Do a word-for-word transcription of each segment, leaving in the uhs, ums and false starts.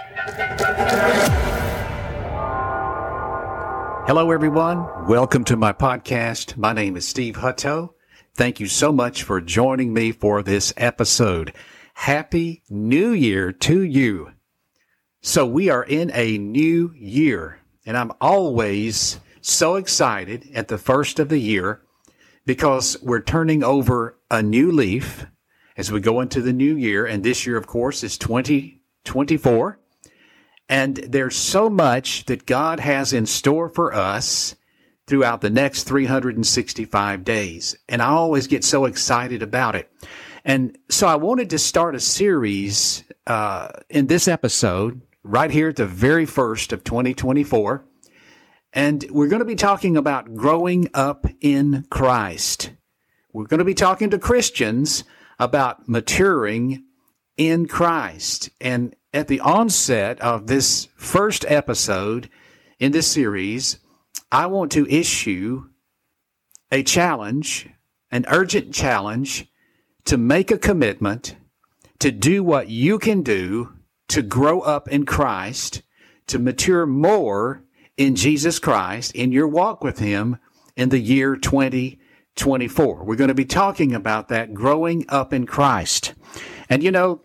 Hello, everyone. Welcome to my podcast. My name is Steve Hutto. Thank you so much for joining me for this episode. Happy New Year to you. So we are in a new year, and I'm always so excited at the first of the year because we're turning over a new leaf as we go into the new year. And this year, of course, is twenty twenty-four. And there's so much that God has in store for us throughout the next three hundred sixty-five days. And I always get so excited about it. And so I wanted to start a series uh, in this episode right here at the very first of twenty twenty-four. And we're going to be talking about growing up in Christ. We're going to be talking to Christians about maturing in Christ. And at the onset of this first episode in this series, I want to issue a challenge, an urgent challenge, to make a commitment to do what you can do to grow up in Christ, to mature more in Jesus Christ, in your walk with Him in the year twenty twenty-four. We're going to be talking about that, growing up in Christ. And you know,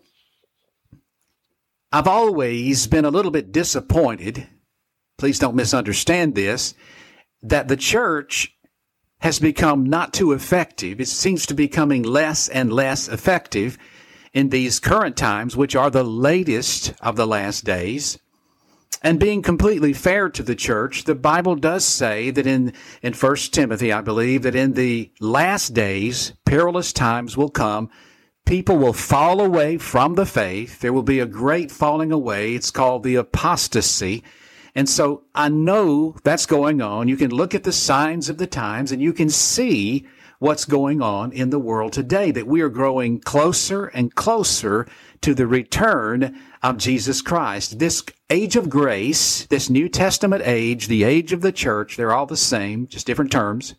I've always been a little bit disappointed, please don't misunderstand this, that the church has become not too effective. It seems to be becoming less and less effective in these current times, which are the latest of the last days. And being completely fair to the church, the Bible does say that in, in First Timothy, I believe, that in the last days, perilous times will come. People will fall away from the faith. There will be a great falling away. It's called the apostasy. And so I know that's going on. You can look at the signs of the times and you can see what's going on in the world today, that we are growing closer and closer to the return of Jesus Christ. This age of grace, this New Testament age, the age of the church, they're all the same, just different terms,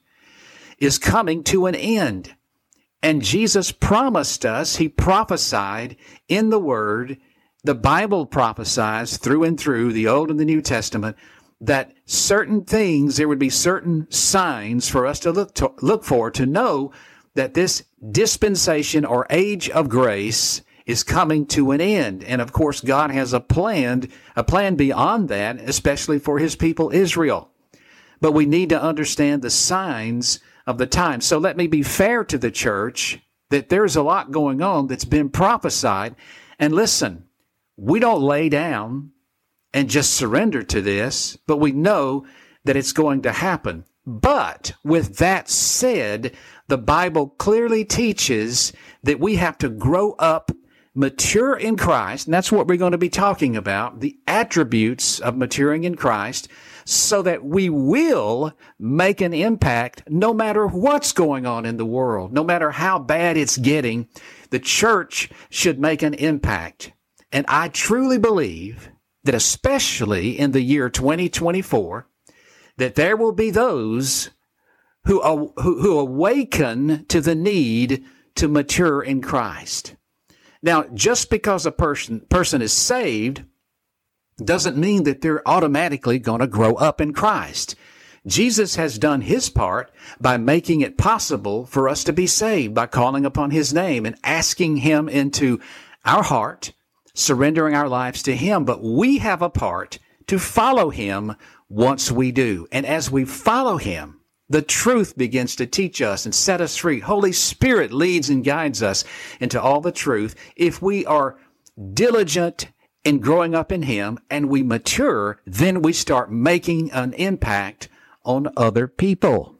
is coming to an end. And Jesus promised us, He prophesied in the Word, the Bible prophesies through and through the Old and the New Testament, that certain things, there would be certain signs for us to look to, look for to know that this dispensation or age of grace is coming to an end. And of course, God has a plan, a plan beyond that, especially for His people Israel. But we need to understand the signs of the time. So let me be fair to the church that there's a lot going on that's been prophesied. And listen, we don't lay down and just surrender to this, but we know that it's going to happen. But with that said, the Bible clearly teaches that we have to grow up, mature in Christ, and that's what we're going to be talking about, the attributes of maturing in Christ, so that we will make an impact no matter what's going on in the world, no matter how bad it's getting. The church should make an impact. And I truly believe that especially in the year twenty twenty-four, that there will be those who, who, who awaken to the need to mature in Christ. Now, just because a person, person is saved doesn't mean that they're automatically going to grow up in Christ. Jesus has done His part by making it possible for us to be saved, by calling upon His name and asking Him into our heart, surrendering our lives to Him. But we have a part to follow Him once we do. And as we follow Him, the truth begins to teach us and set us free. Holy Spirit leads and guides us into all the truth. If we are diligent in growing up in Him and we mature, then we start making an impact on other people.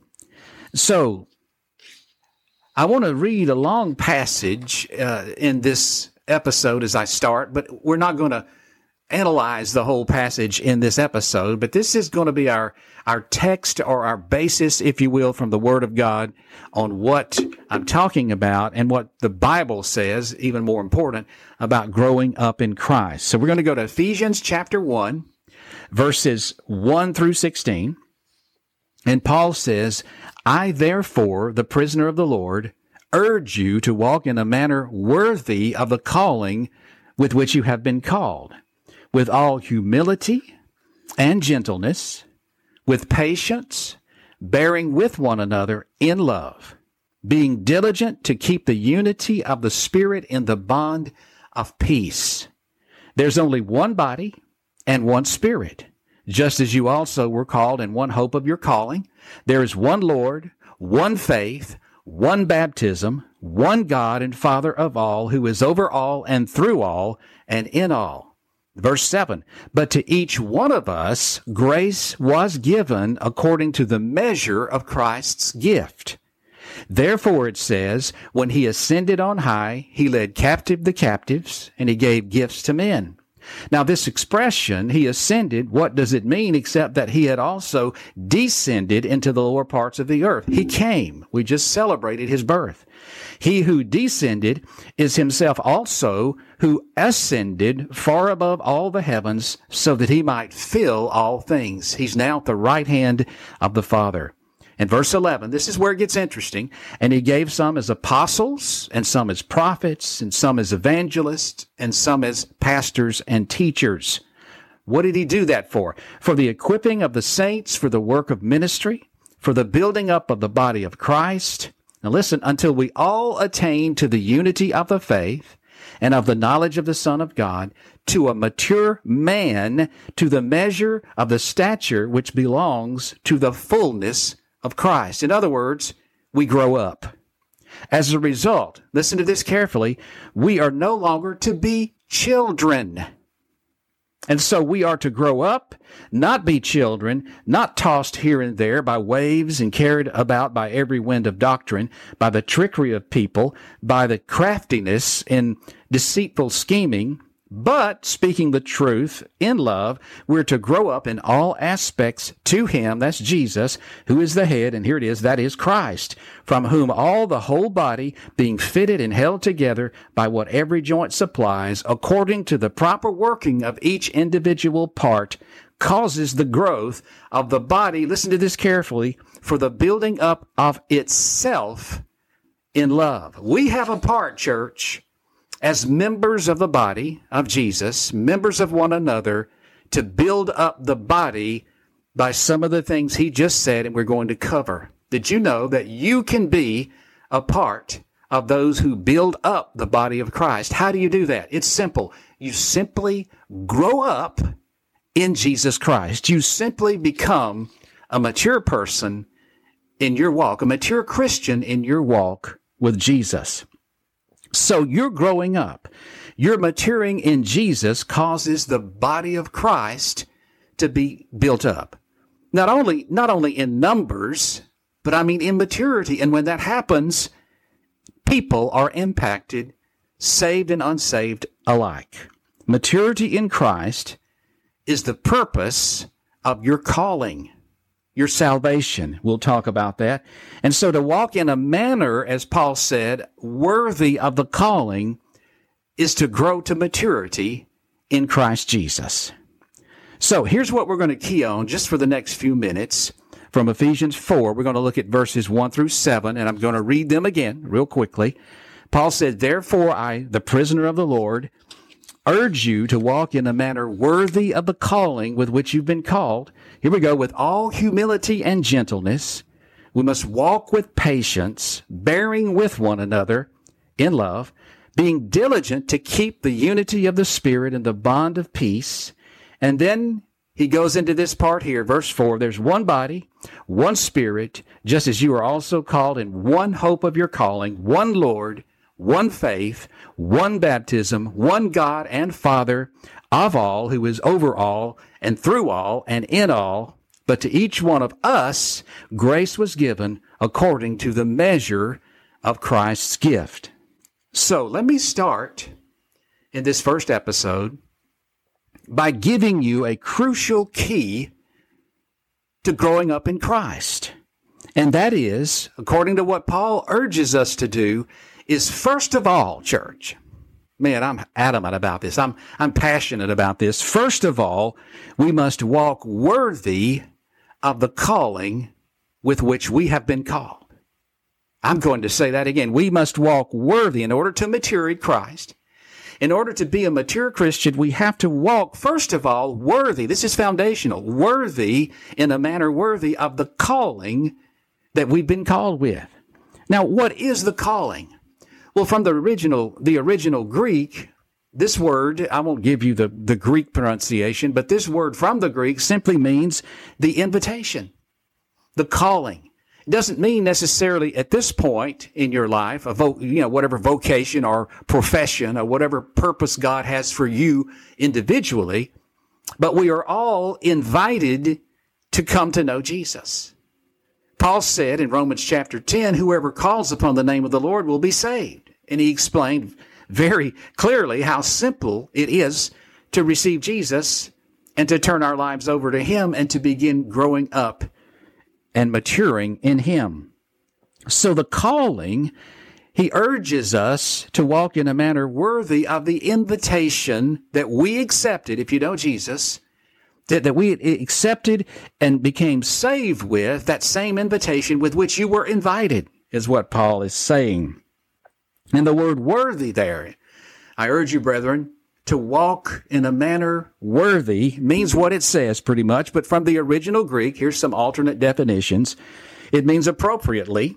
So I want to read a long passage uh, in this episode as I start, but we're not going to analyze the whole passage in this episode, but this is going to be our, our text or our basis, if you will, from the Word of God on what I'm talking about and what the Bible says, even more important, about growing up in Christ. So we're going to go to Ephesians chapter one, verses one through sixteen. And Paul says, I therefore, the prisoner of the Lord, urge you to walk in a manner worthy of the calling with which you have been called, with all humility and gentleness, with patience, bearing with one another in love, being diligent to keep the unity of the Spirit in the bond of peace. There's only one body and one Spirit, just as you also were called in one hope of your calling. There is one Lord, one faith, one baptism, one God and Father of all, who is over all and through all and in all. Verse seven, but to each one of us grace was given according to the measure of Christ's gift. Therefore it says, when he ascended on high, he led captive the captives, and he gave gifts to men. Now this expression, he ascended, what does it mean except that he had also descended into the lower parts of the earth? He came. We just celebrated his birth. He who descended is himself also who ascended far above all the heavens so that he might fill all things. He's now at the right hand of the Father. In verse eleven, this is where it gets interesting. And he gave some as apostles, and some as prophets, and some as evangelists, and some as pastors and teachers. What did he do that for? For the equipping of the saints, for the work of ministry, for the building up of the body of Christ. Now listen, until we all attain to the unity of the faith and of the knowledge of the Son of God, to a mature man, to the measure of the stature which belongs to the fullness of Christ. In other words, we grow up. As a result, listen to this carefully, we are no longer to be children. And so we are to grow up, not be children, not tossed here and there by waves and carried about by every wind of doctrine, by the trickery of people, by the craftiness and deceitful scheming, but speaking the truth in love, we're to grow up in all aspects to him, that's Jesus, who is the head, and here it is, that is Christ, from whom all the whole body, being fitted and held together by what every joint supplies, according to the proper working of each individual part, causes the growth of the body, listen to this carefully, for the building up of itself in love. We have a part, church, as members of the body of Jesus, members of one another, to build up the body by some of the things he just said and we're going to cover. Did you know that you can be a part of those who build up the body of Christ? How do you do that? It's simple. You simply grow up in Jesus Christ. You simply become a mature person in your walk, a mature Christian in your walk with Jesus. So you're growing up. You're maturing in Jesus causes the body of Christ to be built up. Not only, not only in numbers, but I mean in maturity. And when that happens, people are impacted, saved and unsaved alike. Maturity in Christ is the purpose of your calling, your salvation. We'll talk about that. And so to walk in a manner, as Paul said, worthy of the calling is to grow to maturity in Christ Jesus. So here's what we're going to key on just for the next few minutes from Ephesians four. We're going to look at verses one through seven, and I'm going to read them again real quickly. Paul said, therefore I, the prisoner of the Lord, urge you to walk in a manner worthy of the calling with which you've been called. Here we go. With all humility and gentleness, we must walk with patience, bearing with one another in love, being diligent to keep the unity of the Spirit and the bond of peace. And then he goes into this part here, verse four. There's one body, one Spirit, just as you are also called in one hope of your calling, one Lord, one faith, one baptism, one God and Father of all, who is over all and through all and in all. But to each one of us, grace was given according to the measure of Christ's gift. So let me start in this first episode by giving you a crucial key to growing up in Christ. And that is, according to what Paul urges us to do, is first of all, church, man, I'm adamant about this. I'm, I'm passionate about this. First of all, we must walk worthy of the calling with which we have been called. I'm going to say that again. We must walk worthy in order to mature in Christ. In order to be a mature Christian, we have to walk, first of all, worthy. This is foundational. Worthy, in a manner worthy of the calling that we've been called with. Now, what is the calling? Well, from the original, the original Greek, this word, I won't give you the, the Greek pronunciation, but this word from the Greek simply means the invitation, the calling. It doesn't mean necessarily at this point in your life, a vo- you know, whatever vocation or profession or whatever purpose God has for you individually, but we are all invited to come to know Jesus. Paul said in Romans chapter ten, whoever calls upon the name of the Lord will be saved. And he explained very clearly how simple it is to receive Jesus and to turn our lives over to Him and to begin growing up and maturing in Him. So the calling, he urges us to walk in a manner worthy of the invitation that we accepted, if you know Jesus, that, that we accepted and became saved with, that same invitation with which you were invited, is what Paul is saying. And the word worthy there, I urge you, brethren, to walk in a manner worthy means what it says pretty much, but from the original Greek, here's some alternate definitions. It means appropriately.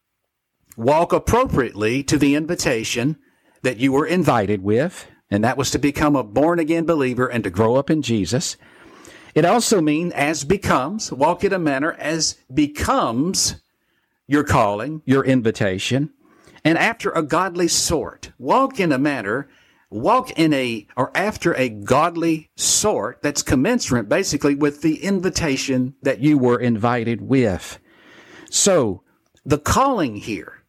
Walk appropriately to the invitation that you were invited with, and that was to become a born-again believer and to grow up in Jesus. It also means as becomes, walk in a manner as becomes your calling, your invitation, and after a godly sort. Walk in a manner Walk in a, or after a godly sort that's commensurate basically with the invitation that you were invited with. So, the calling here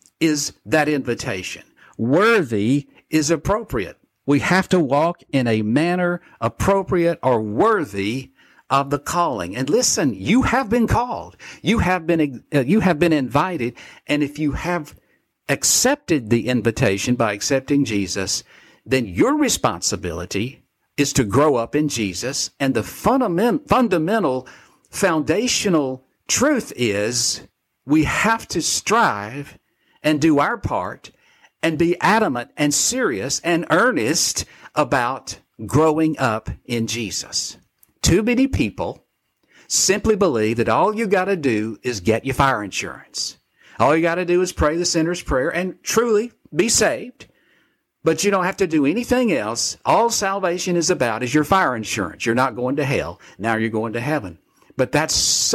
is that invitation. Worthy is appropriate. We have to walk in a manner appropriate or worthy of the calling. And listen, you have been called. You have been, uh, you have been invited. And if you have accepted the invitation by accepting Jesus, then your responsibility is to grow up in Jesus. And the fundament, fundamental, foundational truth is we have to strive and do our part and be adamant and serious and earnest about growing up in Jesus. Too many people simply believe that all you got to do is get your fire insurance. All you got to do is pray the sinner's prayer and truly be saved. But you don't have to do anything else. All salvation is about is your fire insurance. You're not going to hell. Now you're going to heaven. But that's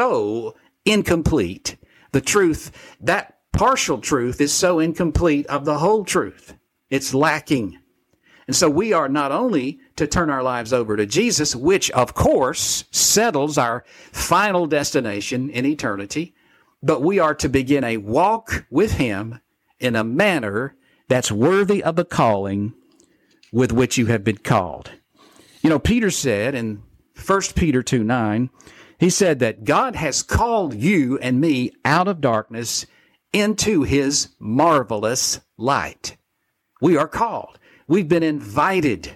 so incomplete. The truth, that partial truth is so incomplete of the whole truth. It's lacking. And so we are not only to turn our lives over to Jesus, which of course settles our final destination in eternity, but we are to begin a walk with Him in a manner that's worthy of the calling with which you have been called. You know, Peter said in First Peter two nine, he said that God has called you and me out of darkness into His marvelous light. We are called. We've been invited.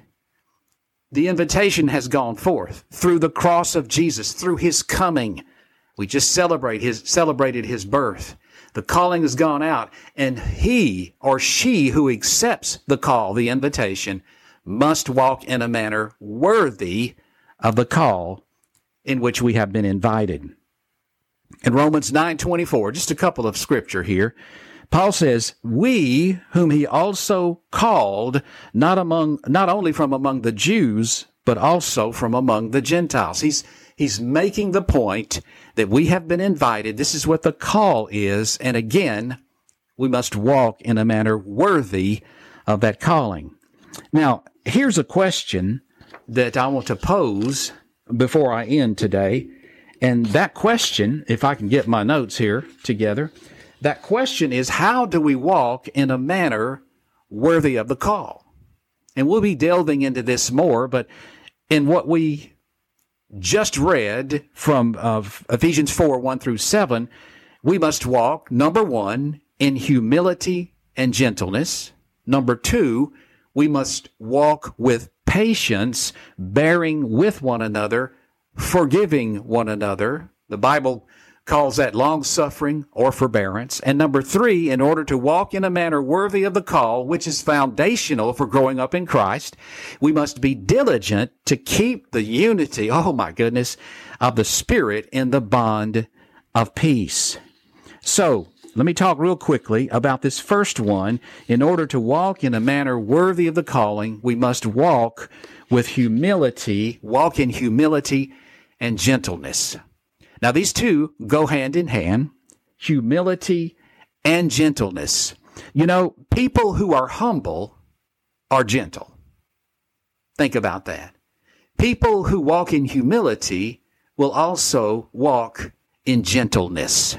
The invitation has gone forth through the cross of Jesus, through His coming. We just celebrate his, celebrated His birth. The calling has gone out, and he or she who accepts the call, the invitation, must walk in a manner worthy of the call in which we have been invited. In Romans nine twenty-four, just a couple of scripture here, Paul says, we whom He also called, not among, not only from among the Jews, but also from among the Gentiles. He's He's making the point that we have been invited. This is what the call is. And again, we must walk in a manner worthy of that calling. Now, here's a question that I want to pose before I end today. And that question, if I can get my notes here together, that question is, how do we walk in a manner worthy of the call? And we'll be delving into this more, but in what we just read from uh, Ephesians four, one through seven, we must walk, number one, in humility and gentleness. Number two, we must walk with patience, bearing with one another, forgiving one another. The Bible calls that long-suffering or forbearance. And number three, in order to walk in a manner worthy of the call, which is foundational for growing up in Christ, we must be diligent to keep the unity, oh my goodness, of the Spirit in the bond of peace. So, let me talk real quickly about this first one. In order to walk in a manner worthy of the calling, we must walk with humility, walk in humility and gentleness. Now, these two go hand in hand, humility and gentleness. You know, people who are humble are gentle. Think about that. People who walk in humility will also walk in gentleness.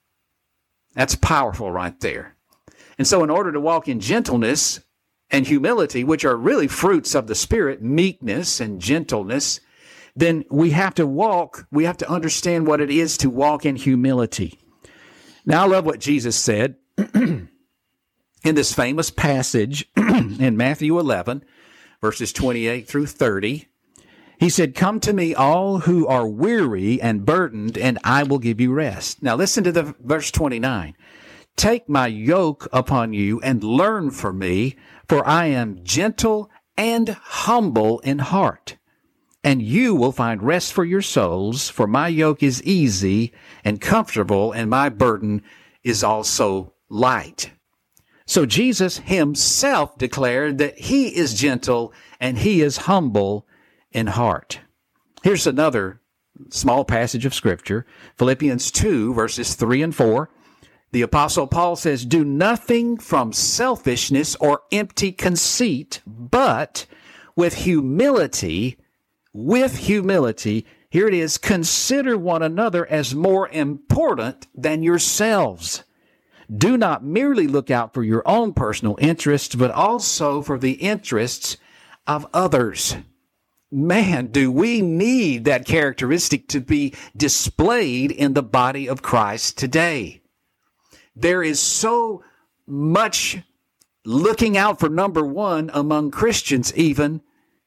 That's powerful right there. And so in order to walk in gentleness and humility, which are really fruits of the Spirit, meekness and gentleness, then we have to walk, we have to understand what it is to walk in humility. Now, I love what Jesus said in this famous passage in Matthew eleven, verses twenty-eight through thirty. He said, "Come to me, all who are weary and burdened, and I will give you rest." Now, listen to the verse twenty-nine. "Take my yoke upon you and learn from me, for I am gentle and humble in heart. And you will find rest for your souls, for my yoke is easy and comfortable, and my burden is also light." So Jesus himself declared that he is gentle and he is humble in heart. Here's another small passage of Scripture, Philippians two, verses three and four. The Apostle Paul says, "Do nothing from selfishness or empty conceit, but with humility, with humility, here it is, consider one another as more important than yourselves. Do not merely look out for your own personal interests, but also for the interests of others." Man, do we need that characteristic to be displayed in the body of Christ today. There is so much looking out for number one among Christians even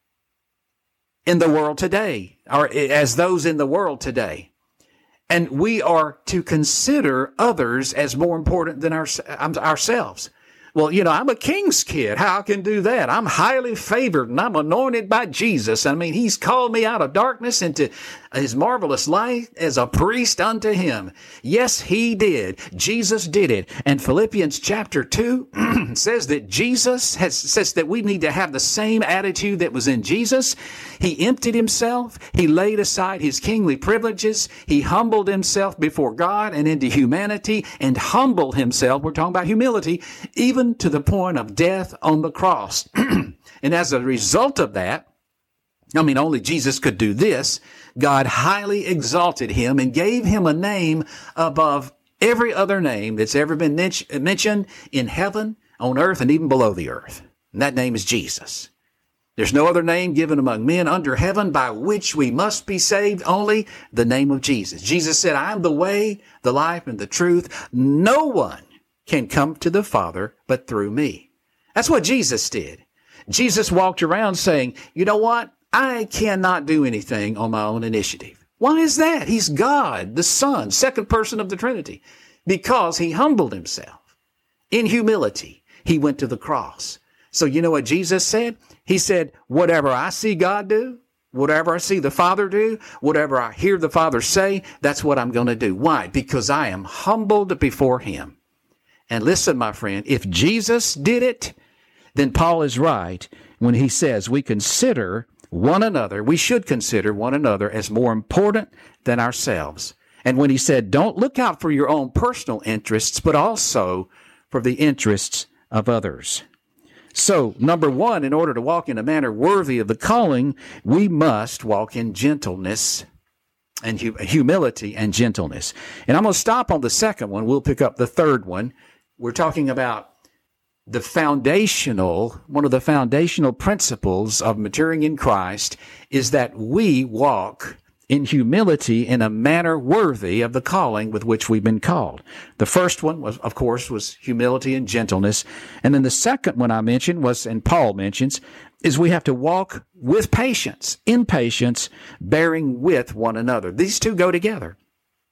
in the world today, or as those in the world today. And we are to consider others as more important than our, ourselves. Well, you know, I'm a king's kid. How I can do that? I'm highly favored and I'm anointed by Jesus. I mean, he's called me out of darkness into his marvelous light as a priest unto him. Yes, he did. Jesus did it. And Philippians chapter two says that Jesus has, says that we need to have the same attitude that was in Jesus. He emptied himself. He laid aside his kingly privileges. He humbled himself before God and into humanity and humbled himself. We're talking about humility, even to the point of death on the cross. And as a result of that, I mean, only Jesus could do this. God highly exalted him and gave him a name above every other name that's ever been mentioned in heaven, on earth, and even below the earth. And that name is Jesus. There's no other name given among men under heaven by which we must be saved, only the name of Jesus. Jesus said, "I am the way, the life, and the truth. No one can come to the Father but through me." That's what Jesus did. Jesus walked around saying, you know what? I cannot do anything on my own initiative. Why is that? He's God, the Son, second person of the Trinity. Because he humbled himself. In humility, he went to the cross. So you know what Jesus said? He said, whatever I see God do, whatever I see the Father do, whatever I hear the Father say, that's what I'm going to do. Why? Because I am humbled before him. And listen, my friend, if Jesus did it, then Paul is right when he says we consider one another, we should consider one another as more important than ourselves. And when he said, don't look out for your own personal interests, but also for the interests of others. So, number one, in order to walk in a manner worthy of the calling, we must walk in gentleness and hu- humility and gentleness. And I'm going to stop on the second one. We'll pick up the third one. We're talking about the foundational, one of the foundational principles of maturing in Christ is that we walk in humility in a manner worthy of the calling with which we've been called. The first one was, of course, was humility and gentleness. And then the second one I mentioned was, and Paul mentions, is we have to walk with patience, in patience, bearing with one another. These two go together.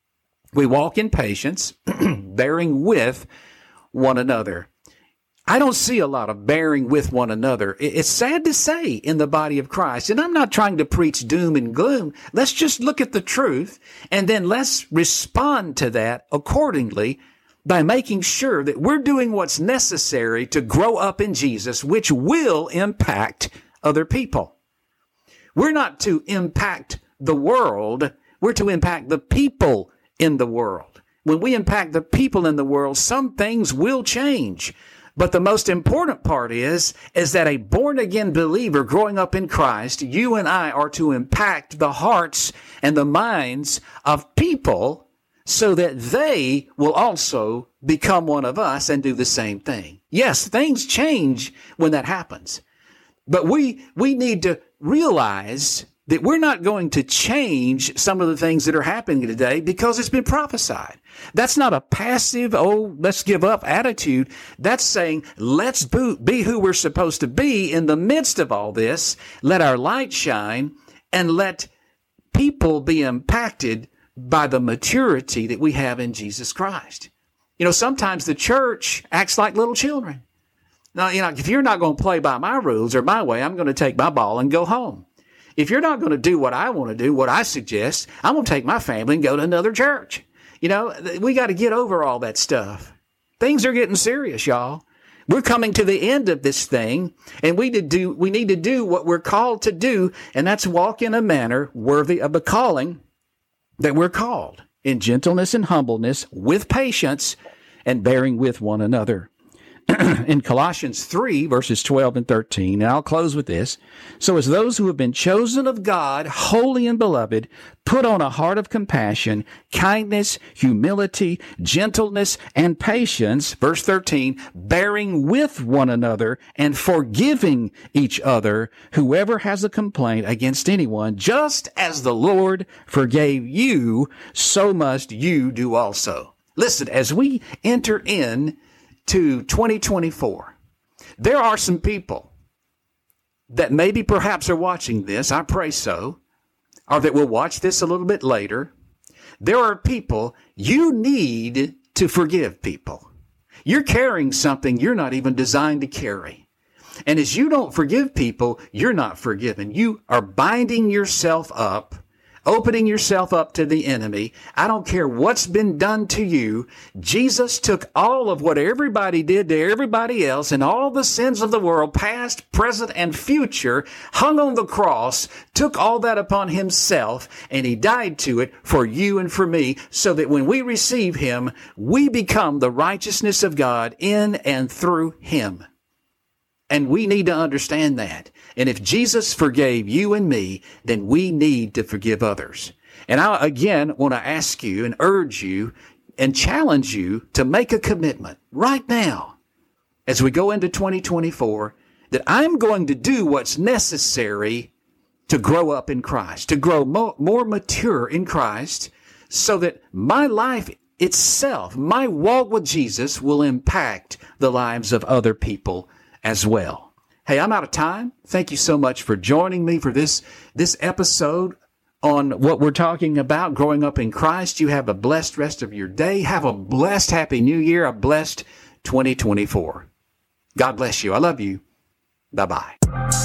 We walk in patience, bearing with one another. I don't see a lot of bearing with one another. It's sad to say in the body of Christ, and I'm not trying to preach doom and gloom. Let's just look at the truth, and then let's respond to that accordingly by making sure that we're doing what's necessary to grow up in Jesus, which will impact other people. We're not to impact the world. We're to impact the people in the world. When we impact the people in the world, some things will change. But the most important part is, is that a born-again believer growing up in Christ, you and I are to impact the hearts and the minds of people so that they will also become one of us and do the same thing. Yes, things change when that happens. But we, we need to realize that we're not going to change some of the things that are happening today because it's been prophesied. That's not a passive, oh, let's give up attitude. That's saying, let's be who we're supposed to be in the midst of all this. Let our light shine and let people be impacted by the maturity that we have in Jesus Christ. You know, sometimes the church acts like little children. Now, you know, if you're not going to play by my rules or my way, I'm going to take my ball and go home. If you're not going to do what I want to do, what I suggest, I'm going to take my family and go to another church. You know, we got to get over all that stuff. Things are getting serious, y'all. We're coming to the end of this thing, and we to do we need to do what we're called to do, and that's walk in a manner worthy of the calling that we're called, in gentleness and humbleness, with patience, and bearing with one another. In Colossians three, verses twelve and thirteen, and I'll close with this. So as those who have been chosen of God, holy and beloved, put on a heart of compassion, kindness, humility, gentleness, and patience. Verse thirteen, bearing with one another and forgiving each other, whoever has a complaint against anyone, just as the Lord forgave you, so must you do also. Listen, as we enter in to twenty twenty-four, there are some people that maybe perhaps are watching this, I pray so, or that will watch this a little bit later. There are people, you need to forgive people. You're carrying something you're not even designed to carry. And as you don't forgive people, you're not forgiven. You are binding yourself up, opening yourself up to the enemy. I don't care what's been done to you. Jesus took all of what everybody did to everybody else and all the sins of the world, past, present, and future, hung on the cross, took all that upon himself, and he died to it for you and for me, so that when we receive him, we become the righteousness of God in and through him. And we need to understand that. And if Jesus forgave you and me, then we need to forgive others. And I, again, want to ask you and urge you and challenge you to make a commitment right now as we go into twenty twenty-four that I'm going to do what's necessary to grow up in Christ, to grow more, more mature in Christ, so that my life itself, my walk with Jesus, will impact the lives of other people as well. Hey, I'm out of time. Thank you so much for joining me for this, this episode on what we're talking about, growing up in Christ. You have a blessed rest of your day. Have a blessed, happy new year, a blessed twenty twenty-four. God bless you. I love you. Bye-bye.